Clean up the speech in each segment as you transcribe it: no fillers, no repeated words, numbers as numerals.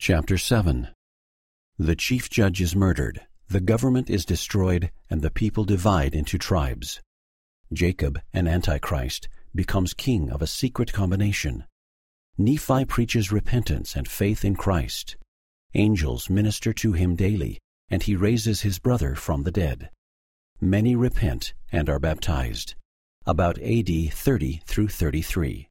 Chapter 7. The chief judge is murdered, the government is destroyed, and the people divide into tribes. Jacob, an Antichrist, becomes king of a secret combination. Nephi preaches repentance and faith in Christ. Angels minister to him daily, and he raises his brother from the dead. Many repent and are baptized. About AD 30 through 33.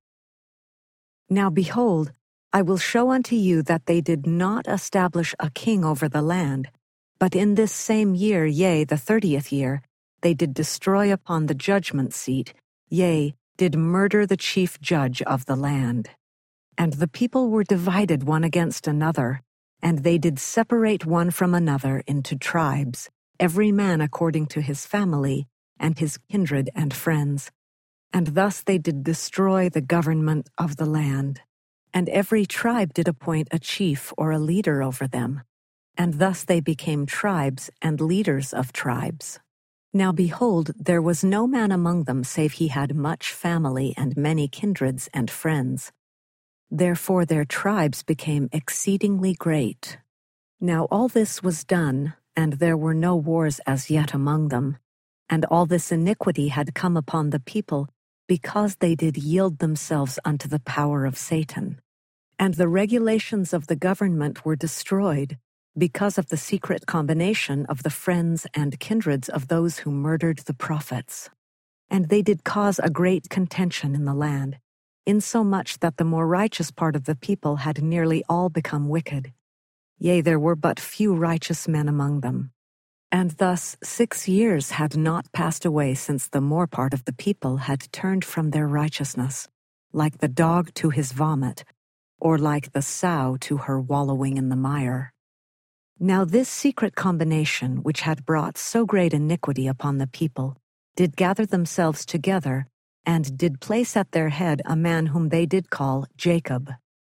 Now behold, I will show unto you that they did not establish a king over the land, but in this same year, yea, the 30th year, they did destroy upon the judgment seat, yea, did murder the chief judge of the land. And the people were divided one against another, and they did separate one from another into tribes, every man according to his family, and his kindred and friends. And thus they did destroy the government of the land. And every tribe did appoint a chief or a leader over them. And thus they became tribes and leaders of tribes. Now behold, there was no man among them save he had much family and many kindreds and friends. Therefore their tribes became exceedingly great. Now all this was done, and there were no wars as yet among them. And all this iniquity had come upon the people, because they did yield themselves unto the power of Satan. And the regulations of the government were destroyed, because of the secret combination of the friends and kindreds of those who murdered the prophets. And they did cause a great contention in the land, insomuch that the more righteous part of the people had nearly all become wicked. Yea, there were but few righteous men among them. And thus 6 years had not passed away since the more part of the people had turned from their righteousness, like the dog to his vomit, or like the sow to her wallowing in the mire. Now this secret combination, which had brought so great iniquity upon the people, did gather themselves together, and did place at their head a man whom they did call Jacob.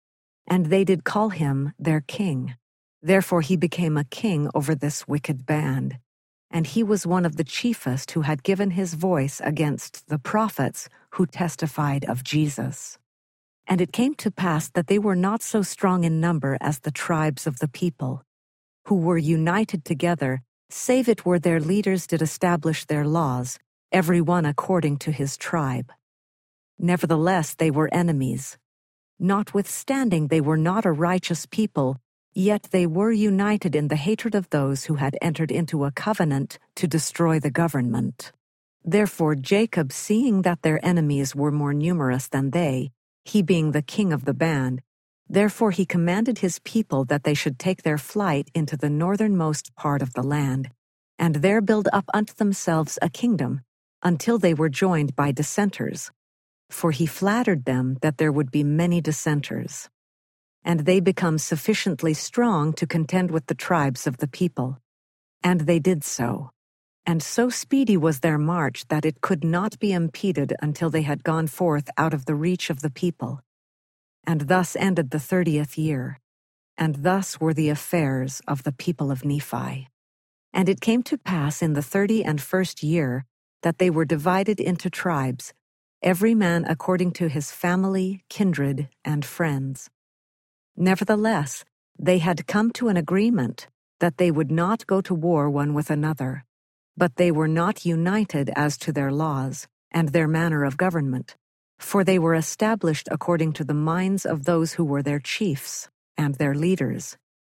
And they did call him their king. Therefore he became a king over this wicked band. And he was one of the chiefest who had given his voice against the prophets who testified of Jesus. And it came to pass that they were not so strong in number as the tribes of the people, who were united together, save it were their leaders did establish their laws, every one according to his tribe. Nevertheless they were enemies. Notwithstanding they were not a righteous people, yet they were united in the hatred of those who had entered into a covenant to destroy the government. Therefore Jacob, seeing that their enemies were more numerous than they, he being the king of the band, therefore he commanded his people that they should take their flight into the northernmost part of the land, and there build up unto themselves a kingdom, until they were joined by dissenters. For he flattered them that there would be many dissenters. And they become sufficiently strong to contend with the tribes of the people. And they did so. And so speedy was their march that it could not be impeded until they had gone forth out of the reach of the people. And thus ended the 30th year. And thus were the affairs of the people of Nephi. And it came to pass in the 31st year that they were divided into tribes, every man according to his family, kindred, and friends. Nevertheless, they had come to an agreement that they would not go to war one with another, but they were not united as to their laws and their manner of government, for they were established according to the minds of those who were their chiefs and their leaders.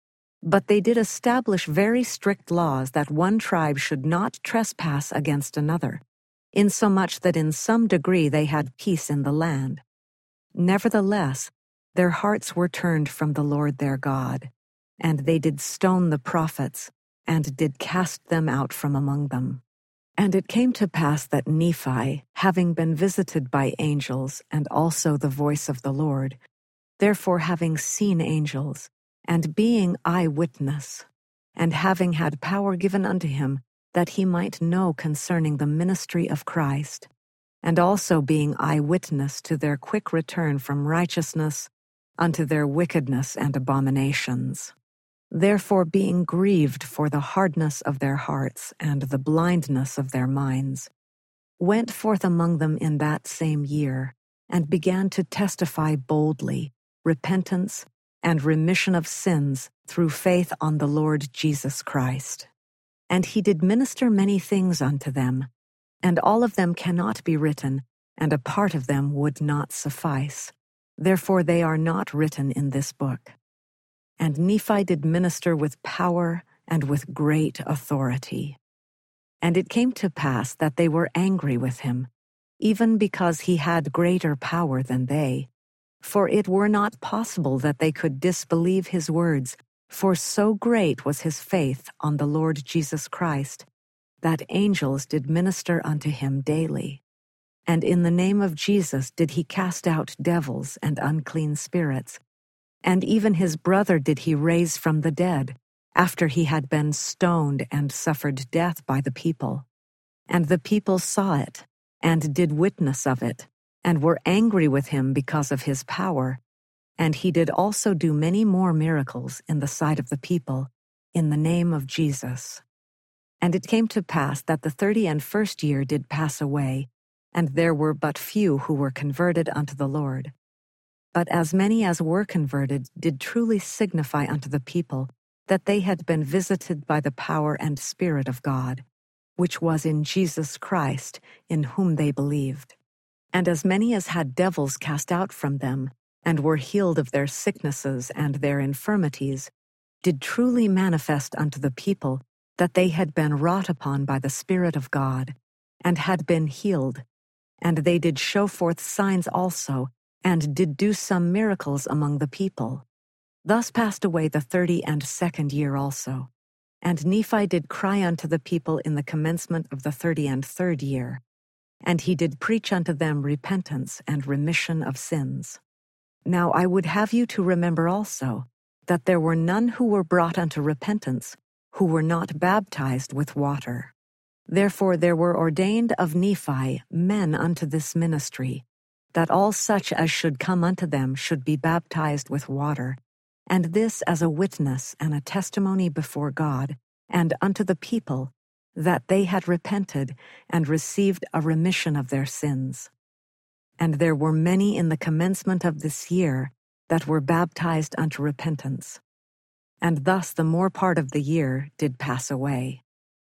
But they did establish very strict laws that one tribe should not trespass against another, insomuch that in some degree they had peace in the land. Nevertheless, their hearts were turned from the Lord their God, and they did stone the prophets, and did cast them out from among them. And it came to pass that Nephi, having been visited by angels, and also the voice of the Lord, therefore having seen angels, and being eyewitness, and having had power given unto him, that he might know concerning the ministry of Christ, and also being eyewitness to their quick return from righteousness unto their wickedness and abominations. Therefore being grieved for the hardness of their hearts and the blindness of their minds, went forth among them in that same year, and began to testify boldly repentance and remission of sins through faith on the Lord Jesus Christ. And he did minister many things unto them, and all of them cannot be written, and a part of them would not suffice. Therefore they are not written in this book. And Nephi did minister with power and with great authority. And it came to pass that they were angry with him, even because he had greater power than they. For it were not possible that they could disbelieve his words, for so great was his faith on the Lord Jesus Christ, that angels did minister unto him daily. And in the name of Jesus did he cast out devils and unclean spirits. And even his brother did he raise from the dead, after he had been stoned and suffered death by the people. And the people saw it, and did witness of it, and were angry with him because of his power. And he did also do many more miracles in the sight of the people, in the name of Jesus. And it came to pass that the 31st year did pass away, and there were but few who were converted unto the Lord. But as many as were converted did truly signify unto the people that they had been visited by the power and Spirit of God, which was in Jesus Christ, in whom they believed. And as many as had devils cast out from them, and were healed of their sicknesses and their infirmities, did truly manifest unto the people that they had been wrought upon by the Spirit of God, and had been healed. And they did show forth signs also, and did do some miracles among the people. Thus passed away the 32nd year also. And Nephi did cry unto the people in the commencement of the 33rd year. And he did preach unto them repentance and remission of sins. Now I would have you to remember also that there were none who were brought unto repentance, who were not baptized with water. Therefore there were ordained of Nephi men unto this ministry, that all such as should come unto them should be baptized with water, and this as a witness and a testimony before God, and unto the people, that they had repented and received a remission of their sins. And there were many in the commencement of this year that were baptized unto repentance. And thus the more part of the year did pass away.